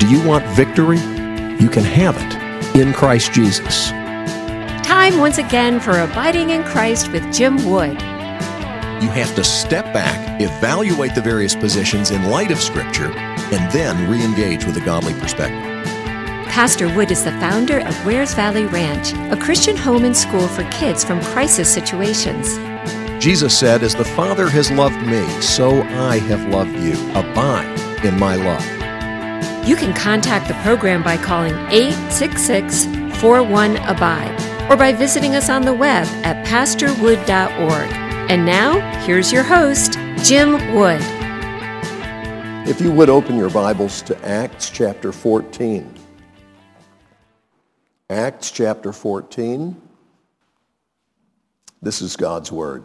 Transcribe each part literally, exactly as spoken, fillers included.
Do you want victory? You can have it in Christ Jesus. Time once again for Abiding in Christ with Jim Wood. You have to step back, evaluate the various positions in light of Scripture, and then re-engage with a godly perspective. Pastor Wood is the founder of Wares Valley Ranch, a Christian home and school for kids from crisis situations. Jesus said, "As the Father has loved me, so I have loved you. Abide in my love." You can contact the program by calling eight six six, four one, A B I D E or by visiting us on the web at pastor wood dot org. And now, here's your host, Jim Wood. If you would open your Bibles to Acts chapter fourteen. Acts chapter fourteen. This is God's Word.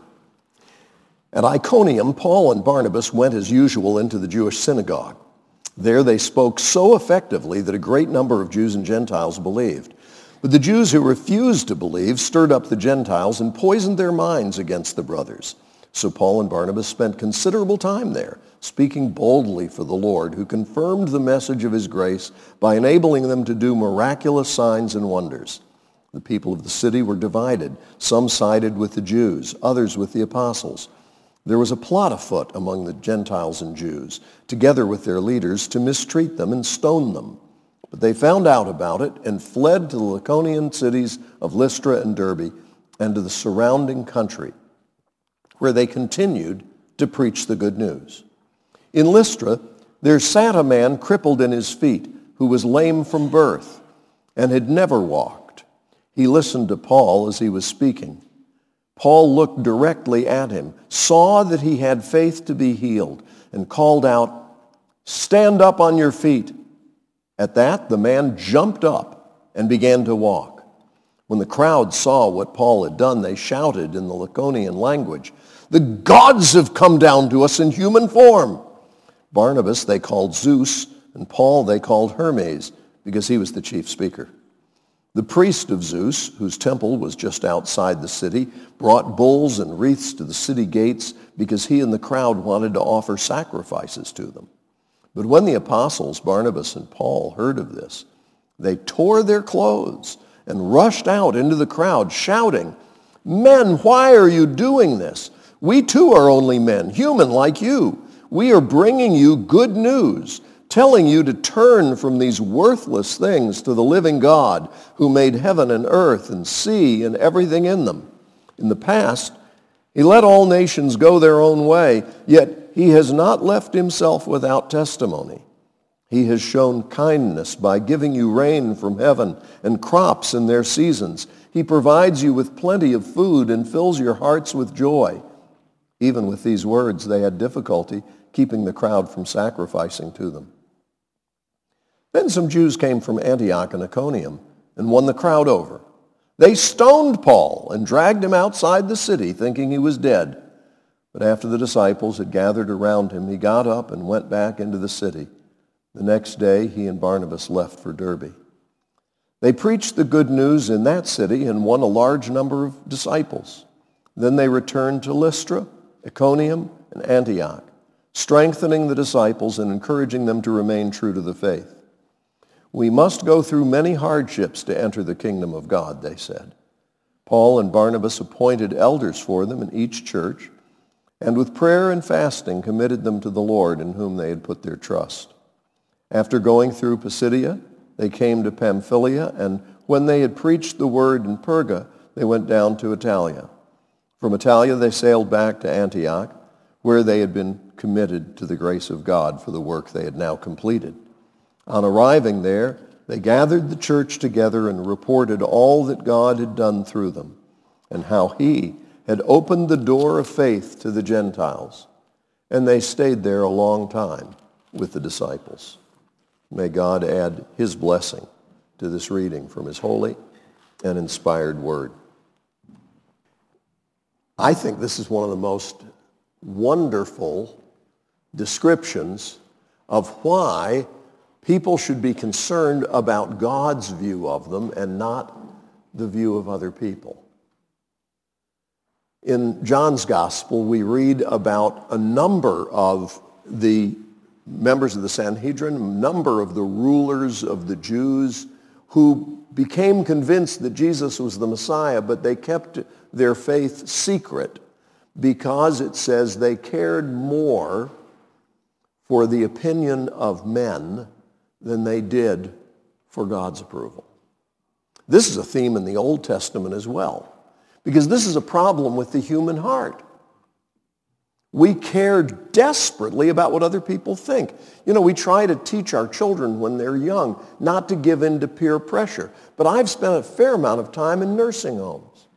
At Iconium, Paul and Barnabas went as usual into the Jewish synagogue. There they spoke so effectively that a great number of Jews and Gentiles believed. But the Jews who refused to believe stirred up the Gentiles and poisoned their minds against the brothers. So Paul and Barnabas spent considerable time there, speaking boldly for the Lord, who confirmed the message of his grace by enabling them to do miraculous signs and wonders. The people of the city were divided. Some sided with the Jews, others with the apostles. There was a plot afoot among the Gentiles and Jews, together with their leaders, to mistreat them and stone them. But they found out about it and fled to the Lycaonian cities of Lystra and Derbe and to the surrounding country, where they continued to preach the good news. In Lystra, there sat a man crippled in his feet, who was lame from birth and had never walked. He listened to Paul as he was speaking. Paul looked directly at him, saw that he had faith to be healed, and called out, "Stand up on your feet." At that, the man jumped up and began to walk. When the crowd saw what Paul had done, they shouted in the Lycaonian language, "The gods have come down to us in human form." Barnabas they called Zeus, and Paul they called Hermes, because he was the chief speaker. The priest of Zeus, whose temple was just outside the city, brought bulls and wreaths to the city gates because he and the crowd wanted to offer sacrifices to them. But when the apostles, Barnabas and Paul, heard of this, they tore their clothes and rushed out into the crowd, shouting, "Men, why are you doing this? We too are only men, human like you. We are bringing you good news, telling you to turn from these worthless things to the living God, who made heaven and earth and sea and everything in them. In the past, he let all nations go their own way, yet he has not left himself without testimony. He has shown kindness by giving you rain from heaven and crops in their seasons. He provides you with plenty of food and fills your hearts with joy." Even with these words, they had difficulty keeping the crowd from sacrificing to them. Then some Jews came from Antioch and Iconium and won the crowd over. They stoned Paul and dragged him outside the city, thinking he was dead. But after the disciples had gathered around him, he got up and went back into the city. The next day, he and Barnabas left for Derbe. They preached the good news in that city and won a large number of disciples. Then they returned to Lystra, Iconium, and Antioch, strengthening the disciples and encouraging them to remain true to the faith. "We must go through many hardships to enter the kingdom of God," they said. Paul and Barnabas appointed elders for them in each church, and with prayer and fasting committed them to the Lord, in whom they had put their trust. After going through Pisidia, they came to Pamphylia, and when they had preached the word in Perga, they went down to Attalia. From Attalia they sailed back to Antioch, where they had been committed to the grace of God for the work they had now completed. On arriving there, they gathered the church together and reported all that God had done through them, and how he had opened the door of faith to the Gentiles. And they stayed there a long time with the disciples. May God add his blessing to this reading from his holy and inspired word. I think this is one of the most wonderful descriptions of why people should be concerned about God's view of them and not the view of other people. In John's Gospel, we read about a number of the members of the Sanhedrin, a number of the rulers of the Jews who became convinced that Jesus was the Messiah, but they kept their faith secret because it says they cared more for the opinion of men than they did for God's approval. This is a theme in the Old Testament as well, because this is a problem with the human heart. We care desperately about what other people think. You know, we try to teach our children when they're young not to give in to peer pressure. But I've spent a fair amount of time in nursing homes.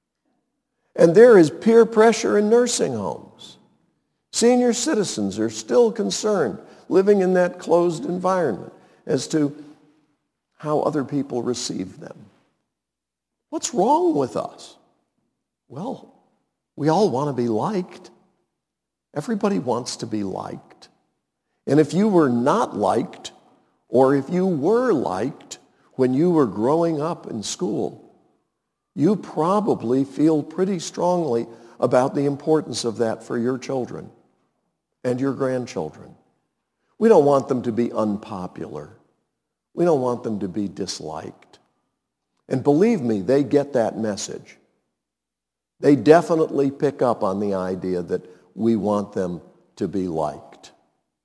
And there is peer pressure in nursing homes. Senior citizens are still concerned, living in that closed environment, as to how other people receive them. What's wrong with us? Well, we all want to be liked. Everybody wants to be liked. And if you were not liked, or if you were liked when you were growing up in school, you probably feel pretty strongly about the importance of that for your children and your grandchildren. We don't want them to be unpopular. We don't want them to be disliked. And believe me, they get that message. They definitely pick up on the idea that we want them to be liked.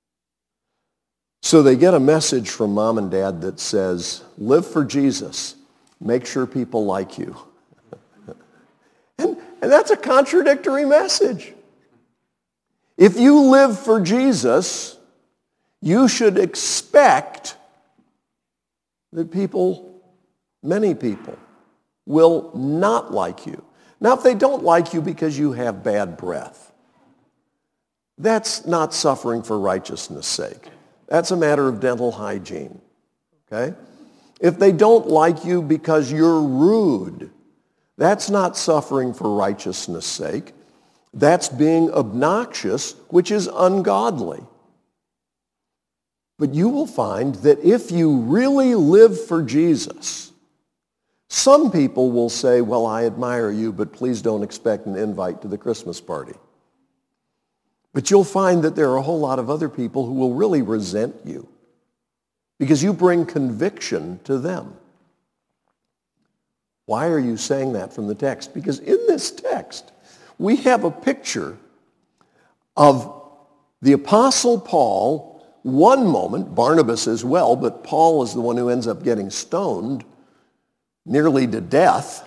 So they get a message from mom and dad that says, live for Jesus. Make sure people like you. and, and that's a contradictory message. If you live for Jesus, you should expect that people, many people, will not like you. Now, if they don't like you because you have bad breath, that's not suffering for righteousness' sake. That's a matter of dental hygiene, okay? If they don't like you because you're rude, that's not suffering for righteousness' sake. That's being obnoxious, which is ungodly. But you will find that if you really live for Jesus, some people will say, well, I admire you, but please don't expect an invite to the Christmas party. But you'll find that there are a whole lot of other people who will really resent you because you bring conviction to them. Why are you saying that from the text? Because in this text, we have a picture of the Apostle Paul, one moment, Barnabas as well, but Paul is the one who ends up getting stoned nearly to death.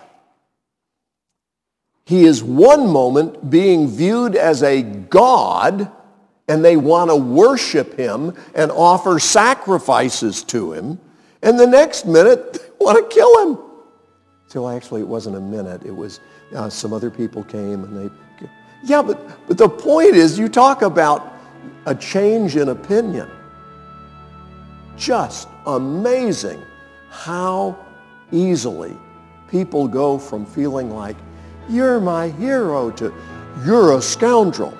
He is one moment being viewed as a god, and they want to worship him and offer sacrifices to him. And the next minute, they want to kill him. So actually, it wasn't a minute. It was uh, some other people came and they... Yeah, but, but the point is, you talk about a change in opinion. Just amazing how easily people go from feeling like, you're my hero, to you're a scoundrel.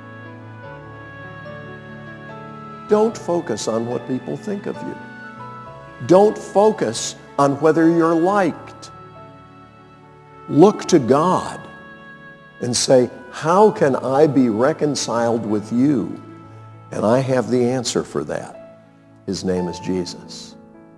Don't focus on what people think of you. Don't focus on whether you're liked. Look to God and say, how can I be reconciled with you? And I have the answer for that. His name is Jesus.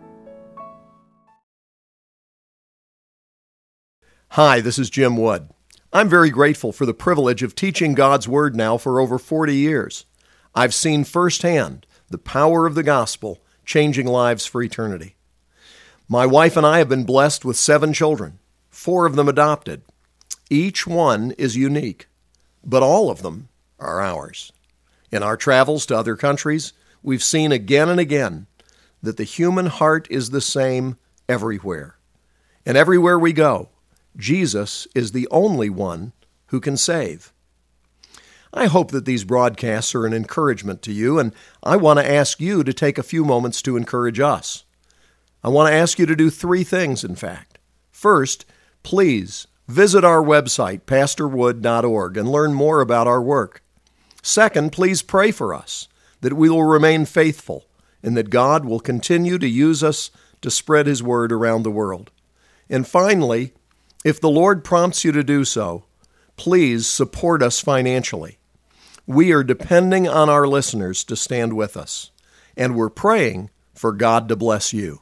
Hi, this is Jim Wood. I'm very grateful for the privilege of teaching God's Word now for over forty years. I've seen firsthand the power of the gospel changing lives for eternity. My wife and I have been blessed with seven children, four of them adopted. Each one is unique, but all of them are ours. In our travels to other countries, we've seen again and again that the human heart is the same everywhere. And everywhere we go, Jesus is the only one who can save. I hope that these broadcasts are an encouragement to you, and I want to ask you to take a few moments to encourage us. I want to ask you to do three things, in fact. First, please visit our website, pastor wood dot org, and learn more about our work. Second, please pray for us, that we will remain faithful, and that God will continue to use us to spread His word around the world. And finally, if the Lord prompts you to do so, please support us financially. We are depending on our listeners to stand with us, and we're praying for God to bless you.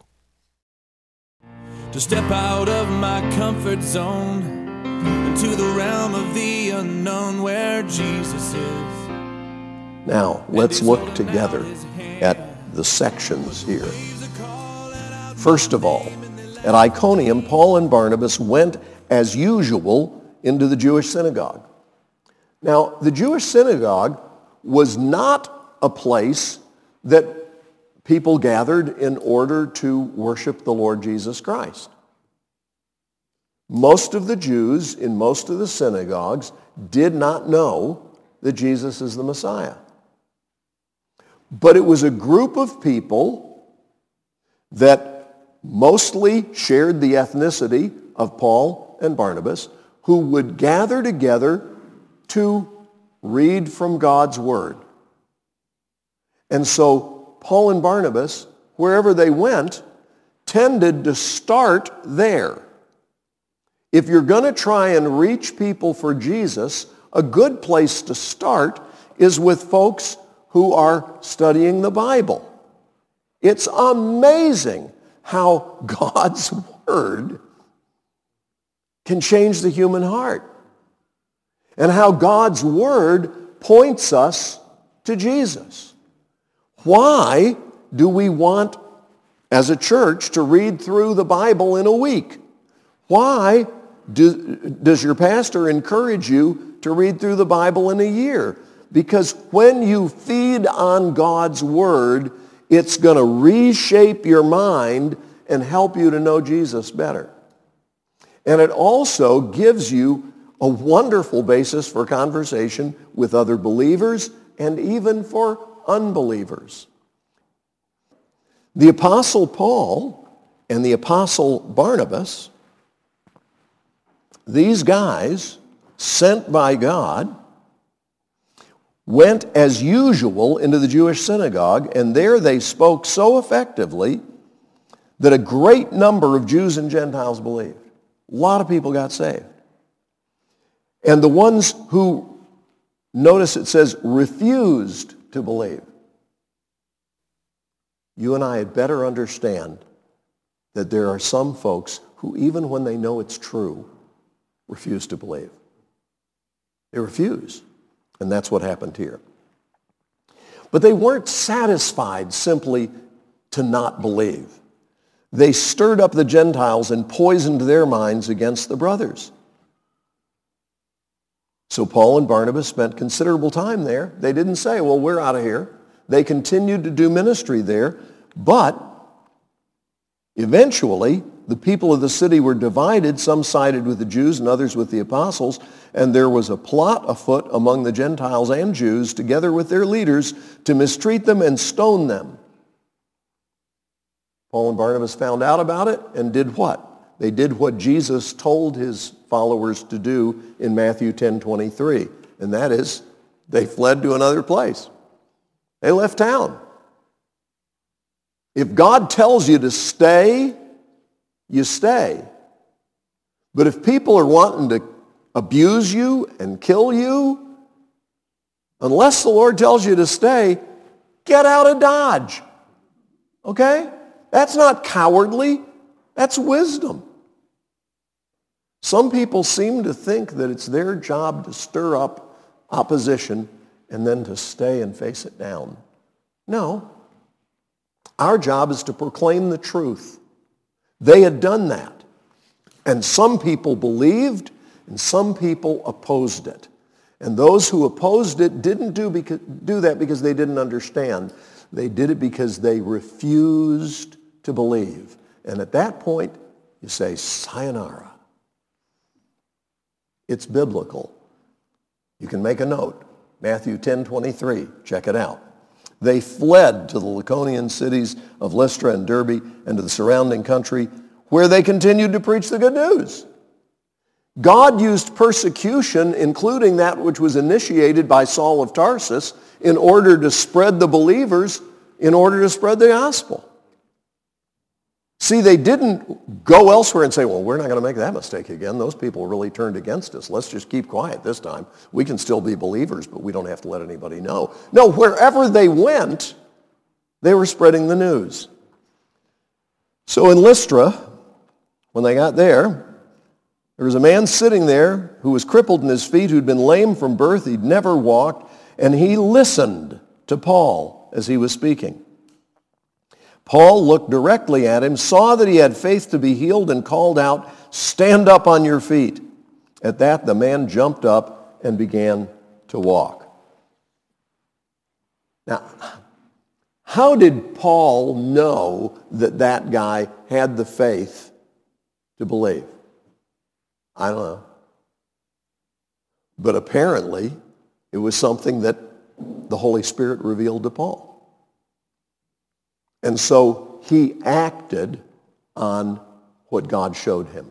To step out of my comfort zone into the realm of the unknown where Jesus is. Now, let's look together at the sections here. First of all, at Iconium, Paul and Barnabas went as usual into the Jewish synagogue. Now, the Jewish synagogue was not a place that people gathered in order to worship the Lord Jesus Christ. Most of the Jews in most of the synagogues did not know that Jesus is the Messiah. But it was a group of people that mostly shared the ethnicity of Paul and Barnabas, who would gather together to read from God's Word. And so Paul and Barnabas, wherever they went, tended to start there. If you're going to try and reach people for Jesus, a good place to start is with folks who are studying the Bible. It's amazing how God's Word can change the human heart, and how God's Word points us to Jesus. Why do we want, as a church, to read through the Bible in a week? Why do, does your pastor encourage you to read through the Bible in a year? Because when you feed on God's Word, it's going to reshape your mind and help you to know Jesus better. And it also gives you a wonderful basis for conversation with other believers and even for unbelievers. The Apostle Paul and the Apostle Barnabas, these guys sent by God, went as usual into the Jewish synagogue, and there they spoke so effectively that a great number of Jews and Gentiles believed. A lot of people got saved. And the ones who, notice it says, refused to believe. You and I had better understand that there are some folks who, even when they know it's true, refuse to believe. They refuse. And that's what happened here. But they weren't satisfied simply to not believe. They stirred up the Gentiles and poisoned their minds against the brothers. So Paul and Barnabas spent considerable time there. They didn't say, well, we're out of here. They continued to do ministry there, but eventually the people of the city were divided. Some sided with the Jews and others with the apostles, and there was a plot afoot among the Gentiles and Jews, together with their leaders, to mistreat them and stone them. Paul and Barnabas found out about it and did what? They did what Jesus told his followers to do in Matthew ten twenty-three, and that is they fled to another place. They left town. If God tells you to stay, you stay. But if people are wanting to abuse you and kill you, unless the Lord tells you to stay, get out of Dodge. Okay? That's not cowardly. That's wisdom. Some people seem to think that it's their job to stir up opposition and then to stay and face it down. No. Our job is to proclaim the truth. They had done that. And some people believed and some people opposed it. And those who opposed it didn't do, because, do that because they didn't understand. They did it because they refused to believe. And at that point, you say, sayonara. It's biblical. You can make a note. Matthew ten twenty-three. Check it out. They fled to the Lycaonian cities of Lystra and Derbe and to the surrounding country, where they continued to preach the good news. God used persecution, including that which was initiated by Saul of Tarsus, in order to spread the believers, in order to spread the gospel. See, they didn't go elsewhere and say, well, we're not going to make that mistake again. Those people really turned against us. Let's just keep quiet this time. We can still be believers, but we don't have to let anybody know. No, wherever they went, they were spreading the news. So in Lystra, when they got there, there was a man sitting there who was crippled in his feet, who'd been lame from birth. He'd never walked, and he listened to Paul as he was speaking. Paul looked directly at him, saw that he had faith to be healed, and called out, "Stand up on your feet." At that, the man jumped up and began to walk. Now, how did Paul know that that guy had the faith to believe? I don't know. But apparently, it was something that the Holy Spirit revealed to Paul. And so he acted on what God showed him.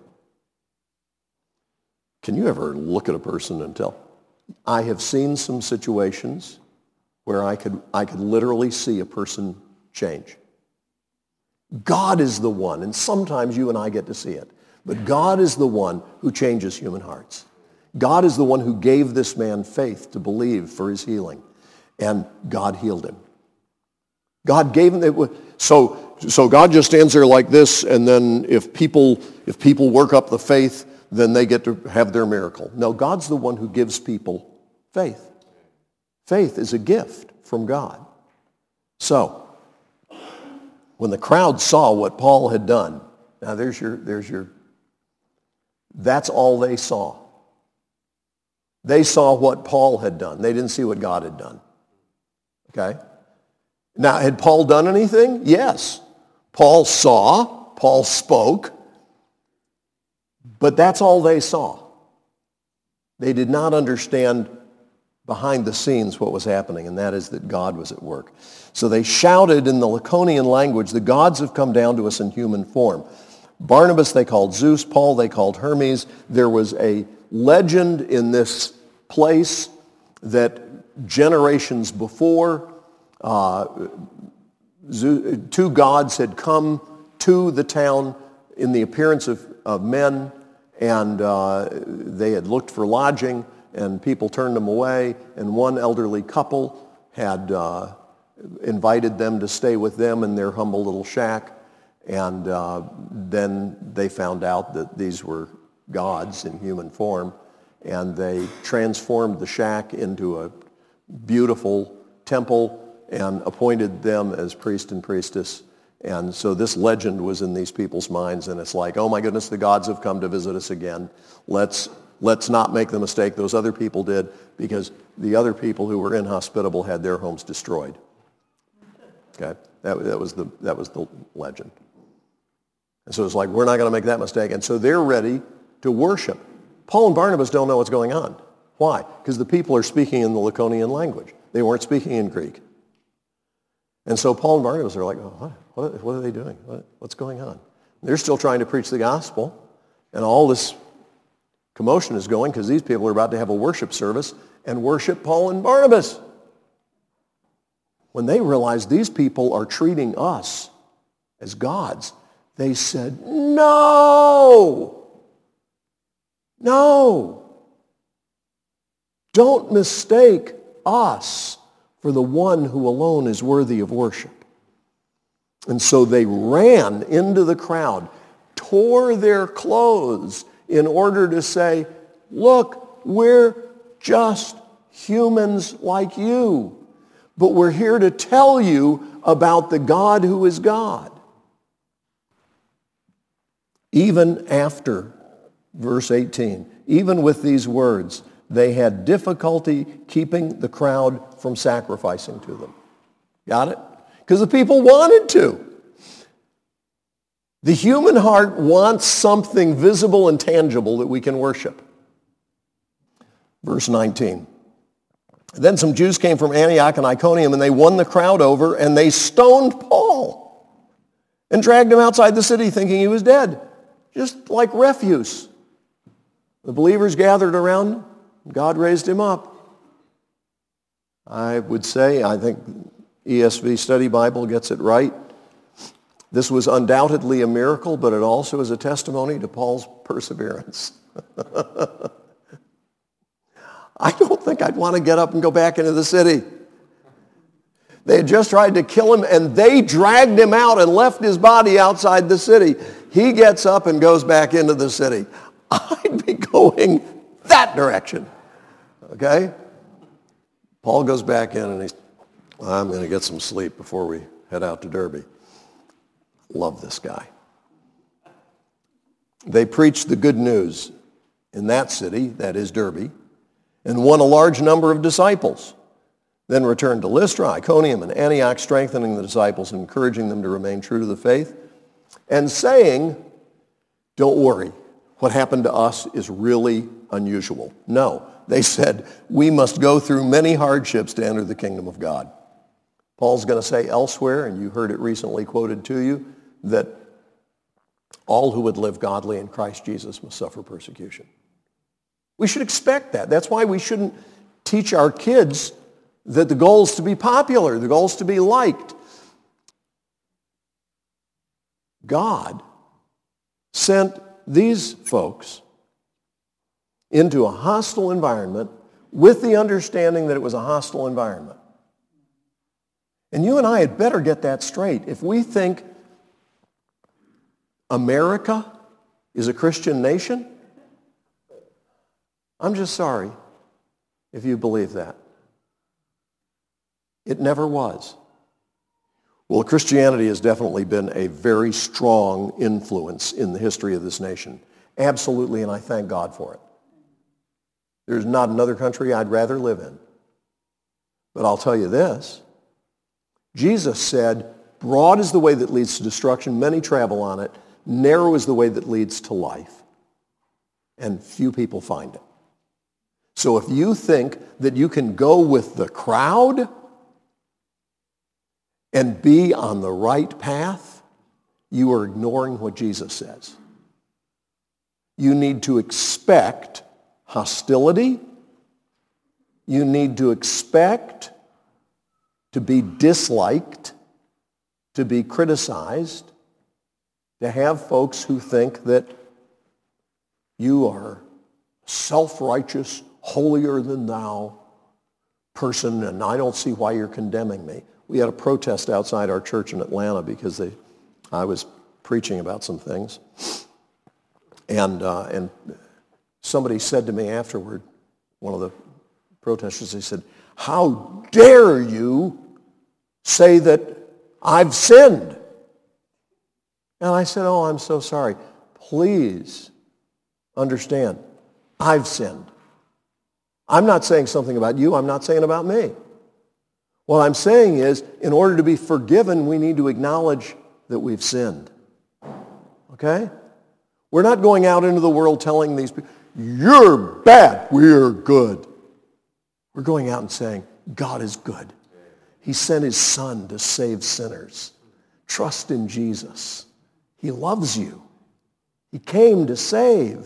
Can you ever look at a person and tell? I have seen some situations where I could, I could literally see a person change. God is the one, and sometimes you and I get to see it, but God is the one who changes human hearts. God is the one who gave this man faith to believe for his healing, and God healed him. God gave him, it was, so, so God just stands there like this, and then if people, if people work up the faith, then they get to have their miracle. No, God's the one who gives people faith. Faith is a gift from God. So, when the crowd saw what Paul had done, now there's your, there's your, that's all they saw. They saw what Paul had done. They didn't see what God had done. Okay? Now, had Paul done anything? Yes. Paul saw, Paul spoke, but that's all they saw. They did not understand behind the scenes what was happening, and that is that God was at work. So they shouted in the Lycaonian language, "The gods have come down to us in human form." Barnabas they called Zeus, Paul they called Hermes. There was a legend in this place that generations before, Uh, two gods had come to the town in the appearance of, of men, and uh, they had looked for lodging, and people turned them away, and one elderly couple had uh, invited them to stay with them in their humble little shack, and uh, then they found out that these were gods in human form, and they transformed the shack into a beautiful temple and appointed them as priest and priestess. And so this legend was in these people's minds, and it's like, oh my goodness, the gods have come to visit us again. Let's, let's not make the mistake those other people did, because the other people who were inhospitable had their homes destroyed. Okay? That, that, was, the, that was the legend. And so it's like, we're not going to make that mistake. And so they're ready to worship. Paul and Barnabas don't know what's going on. Why? Because the people are speaking in the Lycaonian language. They weren't speaking in Greek. And so Paul and Barnabas are like, oh, what, what are they doing? What, what's going on? They're still trying to preach the gospel, and all this commotion is going because these people are about to have a worship service and worship Paul and Barnabas. When they realized these people are treating us as gods, they said, no, no, don't mistake us for the one who alone is worthy of worship. And so they ran into the crowd, tore their clothes in order to say, look, we're just humans like you, but we're here to tell you about the God who is God. Even after, verse eighteen, even with these words, they had difficulty keeping the crowd from sacrificing to them. Got it? Because the people wanted to. The human heart wants something visible and tangible that we can worship. Verse nineteen. Then some Jews came from Antioch and Iconium, and they won the crowd over, and they stoned Paul and dragged him outside the city thinking he was dead, just like refuse. The believers gathered around him. God raised him up. I would say, I think E S V Study Bible gets it right. This was undoubtedly a miracle, but it also is a testimony to Paul's perseverance. I don't think I'd want to get up and go back into the city. They had just tried to kill him, and they dragged him out and left his body outside the city. He gets up and goes back into the city. I'd be going that direction. Okay? Paul goes back in, and he's, I'm going to get some sleep before we head out to Derbe. Love this guy. They preached the good news in that city, that is Derbe, and won a large number of disciples. Then returned to Lystra, Iconium, and Antioch, strengthening the disciples and encouraging them to remain true to the faith, and saying, don't worry, what happened to us is really unusual. No, they said, we must go through many hardships to enter the kingdom of God. Paul's going to say elsewhere, and you heard it recently quoted to you, that all who would live godly in Christ Jesus must suffer persecution. We should expect that. That's why we shouldn't teach our kids that the goal is to be popular, the goal is to be liked. God sent these folks into a hostile environment with the understanding that it was a hostile environment. And you and I had better get that straight. If we think America is a Christian nation, I'm just sorry if you believe that. It never was. Well, Christianity has definitely been a very strong influence in the history of this nation. Absolutely, and I thank God for it. There's not another country I'd rather live in. But I'll tell you this. Jesus said, broad is the way that leads to destruction, many travel on it. Narrow is the way that leads to life, and few people find it. So if you think that you can go with the crowd and be on the right path, you are ignoring what Jesus says. You need to expect hostility. You need to expect to be disliked, to be criticized, to have folks who think that you are self-righteous, holier than thou person, and I don't see why you're condemning me. We had a protest outside our church in Atlanta because they, I was preaching about some things. And, uh, and somebody said to me afterward, one of the protesters, they said, how dare you say that I've sinned? And I said, oh, I'm so sorry. Please understand, I've sinned. I'm not saying something about you. I'm not saying about me. What I'm saying is, in order to be forgiven, we need to acknowledge that we've sinned. Okay? We're not going out into the world telling these people, you're bad, we're good. We're going out and saying, God is good. He sent his son to save sinners. Trust in Jesus. He loves you. He came to save.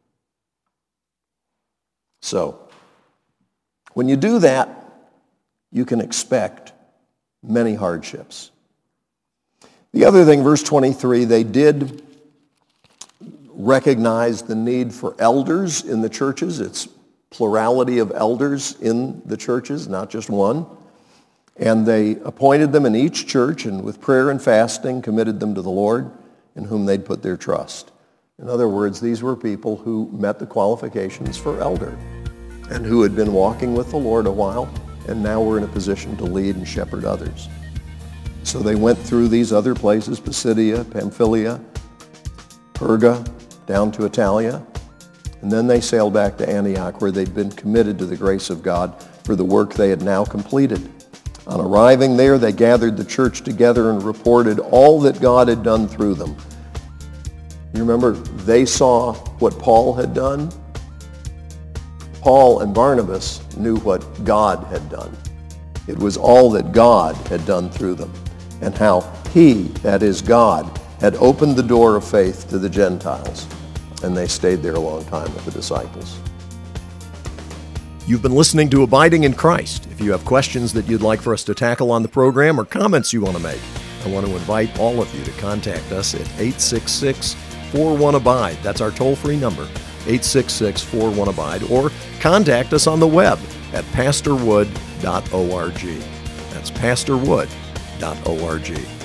So, when you do that, you can expect many hardships. The other thing, verse twenty-three, they did recognize the need for elders in the churches. It's plurality of elders in the churches, not just one. And they appointed them in each church, and with prayer and fasting committed them to the Lord, in whom they'd put their trust. In other words, these were people who met the qualifications for elder and who had been walking with the Lord a while and now were in a position to lead and shepherd others. So they went through these other places, Pisidia, Pamphylia, Perga, down to Italia, and then they sailed back to Antioch, where they'd been committed to the grace of God for the work they had now completed. On arriving there, they gathered the church together and reported all that God had done through them. You remember, they saw what Paul had done. Paul and Barnabas knew what God had done. It was all that God had done through them, and how he, that is God, had opened the door of faith to the Gentiles, and they stayed there a long time with the disciples. You've been listening to Abiding in Christ. If you have questions that you'd like for us to tackle on the program or comments you want to make, I want to invite all of you to contact us at eight six six, four one, abide. That's our toll-free number, eight six six, four one, abide, or contact us on the web at pastor wood dot org. That's pastor wood dot org.